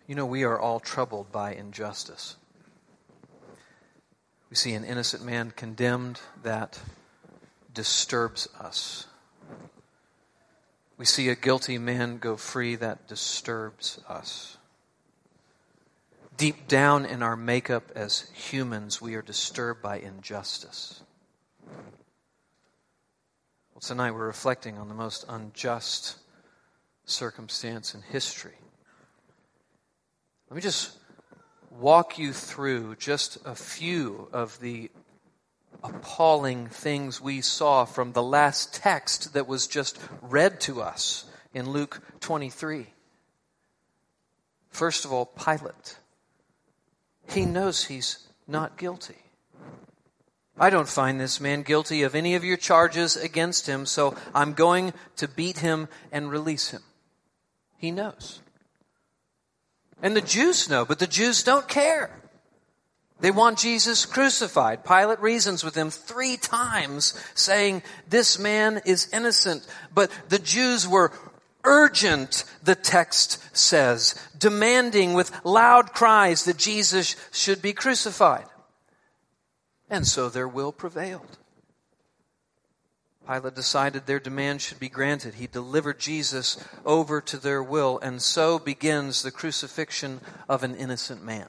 You know, we are all troubled by injustice. We see an innocent man condemned that disturbs us. We see a guilty man go free that disturbs us. Deep down in our makeup as humans, we are disturbed by injustice. Well, tonight we're reflecting on the most unjust circumstance in history. Let me just walk you through just a few of the appalling things we saw from the last text that was just read to us in Luke 23. First of all, Pilate. He knows he's not guilty. I don't find this man guilty of any of your charges against him, so I'm going to beat him and release him. He knows. And the Jews know, but the Jews don't care. They want Jesus crucified. Pilate reasons with them 3 times, saying, this man is innocent. But the Jews were urgent, the text says, demanding with loud cries that Jesus should be crucified. And so their will prevailed. Pilate decided their demand should be granted. He delivered Jesus over to their will, and so begins the crucifixion of an innocent man.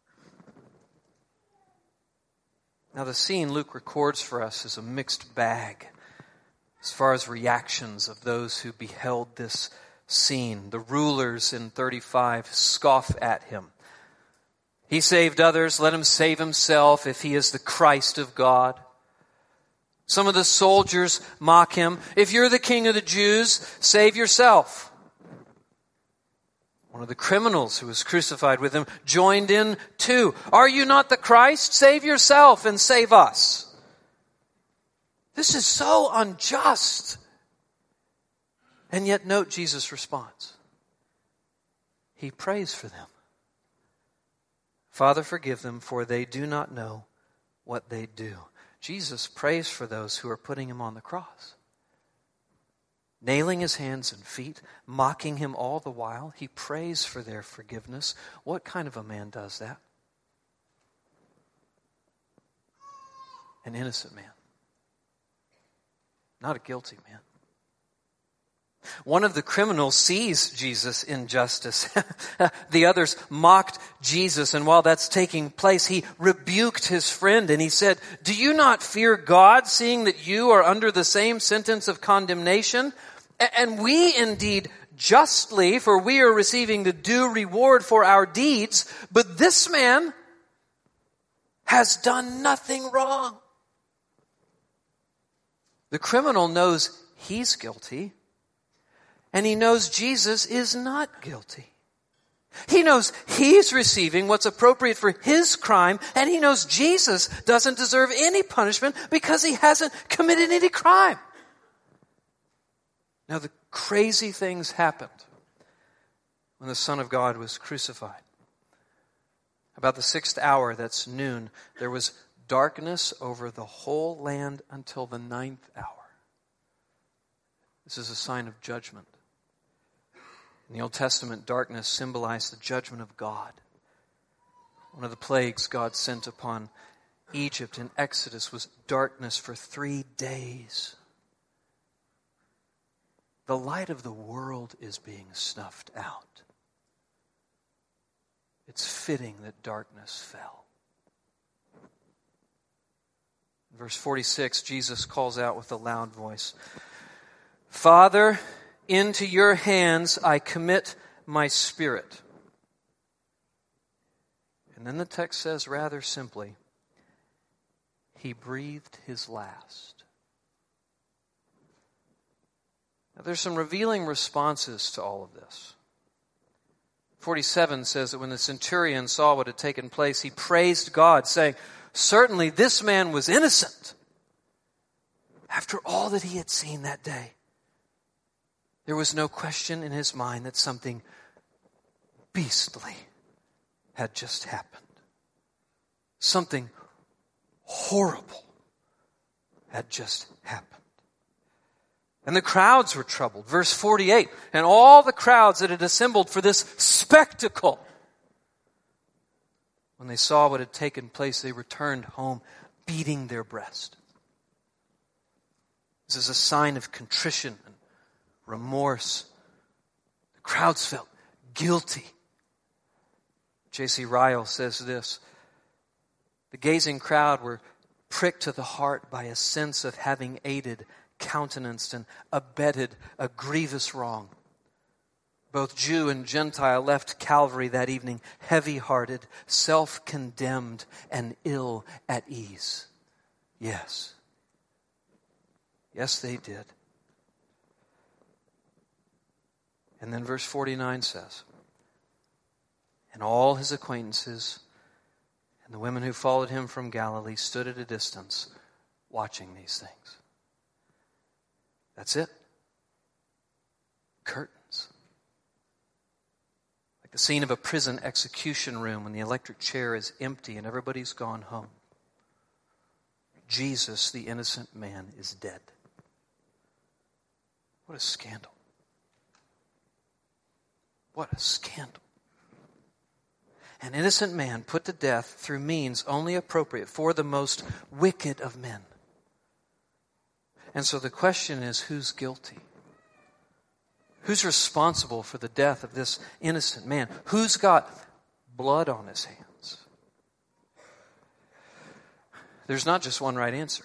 Now, the scene Luke records for us is a mixed bag as far as reactions of those who beheld this scene. The rulers in 35 scoff at him. He saved others, let him save himself if he is the Christ of God. Some of the soldiers mock him. If you're the king of the Jews, save yourself. One of the criminals who was crucified with him joined in too. Are you not the Christ? Save yourself and save us. This is so unjust. And yet note Jesus' response. He prays for them. Father, forgive them, for they do not know what they do. Jesus prays for those who are putting him on the cross. Nailing his hands and feet, mocking him all the while, he prays for their forgiveness. What kind of a man does that? An innocent man. Not a guilty man. One of the criminals sees Jesus' injustice. The others mocked Jesus, and while that's taking place, he rebuked his friend and he said, do you not fear God, seeing that you are under the same sentence of condemnation? And we indeed justly, for we are receiving the due reward for our deeds, but this man has done nothing wrong. The criminal knows he's guilty. And he knows Jesus is not guilty. He knows he's receiving what's appropriate for his crime, and he knows Jesus doesn't deserve any punishment because he hasn't committed any crime. Now, the crazy things happened when the Son of God was crucified. About the 6th hour, that's noon, there was darkness over the whole land until the 9th hour. This is a sign of judgment. In the Old Testament, darkness symbolized the judgment of God. One of the plagues God sent upon Egypt in Exodus was darkness for 3 days. The light of the world is being snuffed out. It's fitting that darkness fell. In verse 46, Jesus calls out with a loud voice, Father, into your hands I commit my spirit. And then the text says rather simply, he breathed his last. Now, there's some revealing responses to all of this. 47 says that when the centurion saw what had taken place, he praised God, saying, certainly this man was innocent. After all that he had seen that day, there was no question in his mind that something beastly had just happened. Something horrible had just happened. And the crowds were troubled. Verse 48, and all the crowds that had assembled for this spectacle When they saw what had taken place, they returned home, beating their breast. This is a sign of contrition and remorse. The crowds felt guilty. J.C. Ryle says this: the gazing crowd were pricked to the heart by a sense of having aided, countenanced, and abetted a grievous wrong. Both Jew and Gentile left Calvary that evening heavy-hearted, self-condemned, and ill at ease. Yes. Yes, they did. And then verse 49 says, and all his acquaintances and the women who followed him from Galilee stood at a distance watching these things. That's it. Curtains. Like the scene of a prison execution room when the electric chair is empty and everybody's gone home. Jesus, the innocent man, is dead. What a scandal. What a scandal. An innocent man put to death through means only appropriate for the most wicked of men. And so the question is, who's guilty? Who's responsible for the death of this innocent man? Who's got blood on his hands? There's not just one right answer.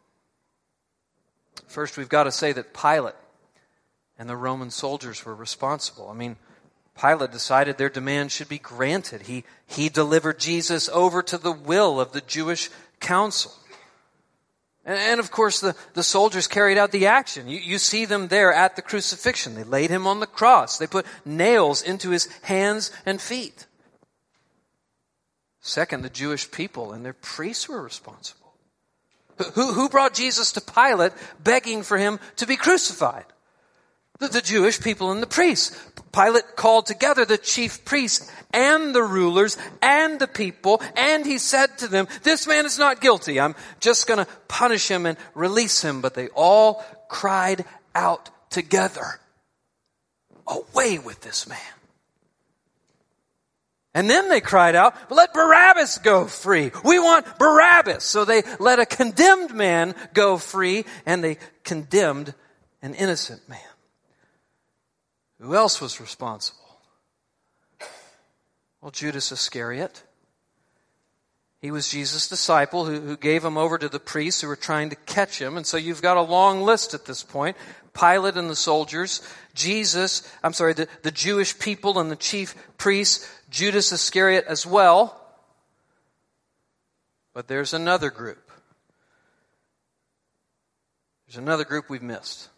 First, we've got to say that Pilate and the Roman soldiers were responsible. I mean, Pilate decided their demand should be granted. He delivered Jesus over to the will of the Jewish council. And of course, the soldiers carried out the action. You see them there at the crucifixion. They laid him on the cross. They put nails into his hands and feet. Second, the Jewish people and their priests were responsible. Who brought Jesus to Pilate begging for him to be crucified? The Jewish people and the priests. Pilate called together the chief priests and the rulers and the people, and he said to them, this man is not guilty. I'm just going to punish him and release him. But they all cried out together, away with this man. And then they cried out, let Barabbas go free. We want Barabbas. So they let a condemned man go free, and they condemned an innocent man. Who else was responsible? Well, Judas Iscariot. He was Jesus' disciple who gave him over to the priests who were trying to catch him. And so you've got a long list at this point. Pilate and the soldiers, the Jewish people and the chief priests, Judas Iscariot as well. But there's another group. There's another group we've missed.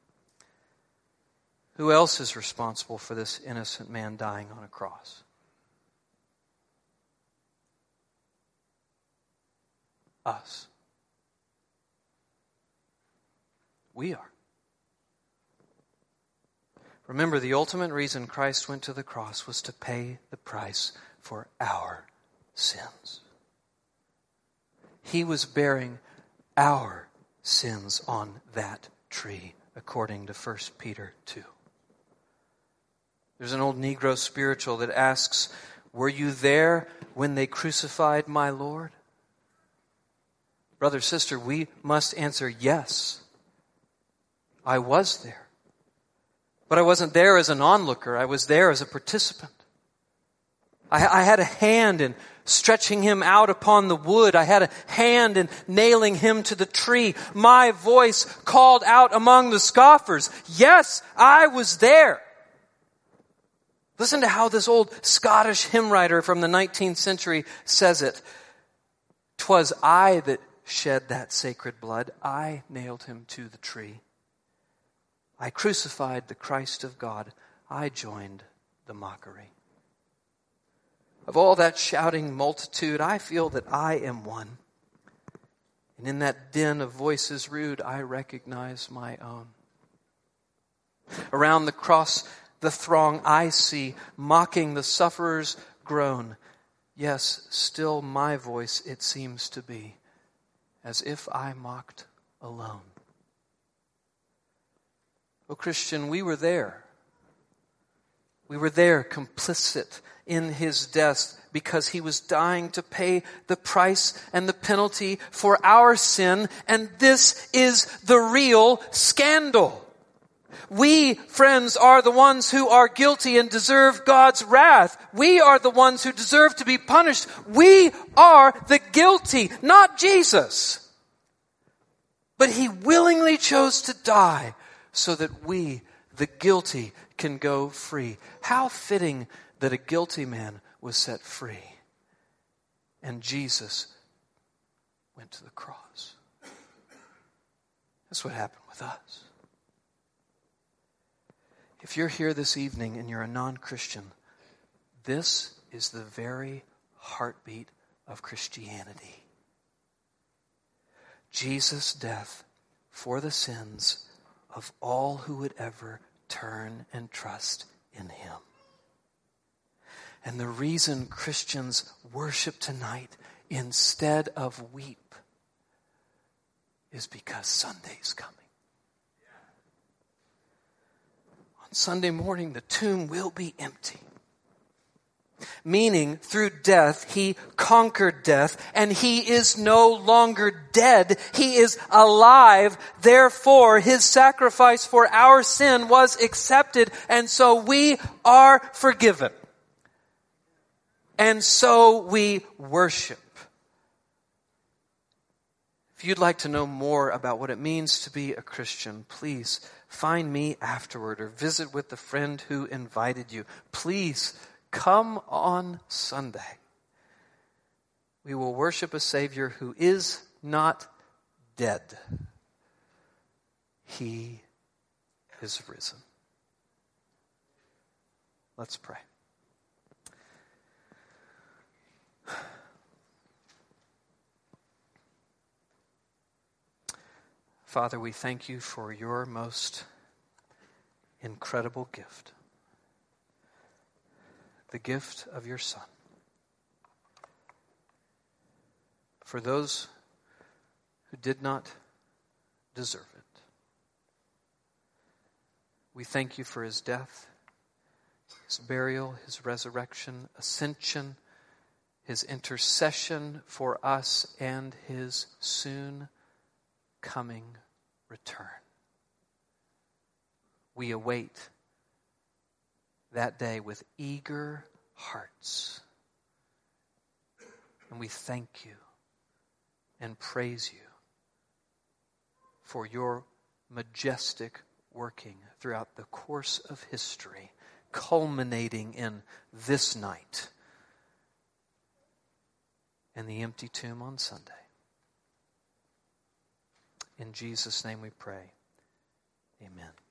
Who else is responsible for this innocent man dying on a cross? Us. We are. Remember, the ultimate reason Christ went to the cross was to pay the price for our sins. He was bearing our sins on that tree, according to 1 Peter 2. There's an old Negro spiritual that asks, were you there when they crucified my Lord? Brother, sister, we must answer yes. I was there. But I wasn't there as an onlooker. I was there as a participant. I had a hand in stretching him out upon the wood. I had a hand in nailing him to the tree. My voice called out among the scoffers. Yes, I was there. Listen to how this old Scottish hymn writer from the 19th century says it. 'Twas I that shed that sacred blood. I nailed him to the tree. I crucified the Christ of God. I joined the mockery. Of all that shouting multitude, I feel that I am one. And in that din of voices rude, I recognize my own. Around the cross, the throng I see, mocking the sufferer's groan. Yes, still my voice it seems to be, as if I mocked alone. Oh, Christian, we were there. We were there complicit in his death because he was dying to pay the price and the penalty for our sin. And this is the real scandal. We, friends, are the ones who are guilty and deserve God's wrath. We are the ones who deserve to be punished. We are the guilty, not Jesus. But he willingly chose to die so that we, the guilty, can go free. How fitting that a guilty man was set free and Jesus went to the cross. That's what happened with us. If you're here this evening and you're a non-Christian, this is the very heartbeat of Christianity. Jesus' death for the sins of all who would ever turn and trust in him. And the reason Christians worship tonight instead of weep is because Sunday's coming. On Sunday morning, the tomb will be empty. Meaning, through death, he conquered death, and he is no longer dead. He is alive. Therefore, his sacrifice for our sin was accepted, and so we are forgiven. And so we worship. If you'd like to know more about what it means to be a Christian, please find me afterward or visit with the friend who invited you. Please come on Sunday. We will worship a Savior who is not dead. He is risen. Let's pray. Father, we thank you for your most incredible gift. The gift of your Son. For those who did not deserve it. We thank you for his death, his burial, his resurrection, ascension, his intercession for us, and his soon coming return. We await that day with eager hearts. And we thank you and praise you for your majestic working throughout the course of history, culminating in this night and the empty tomb on Sunday. In Jesus' name we pray. Amen.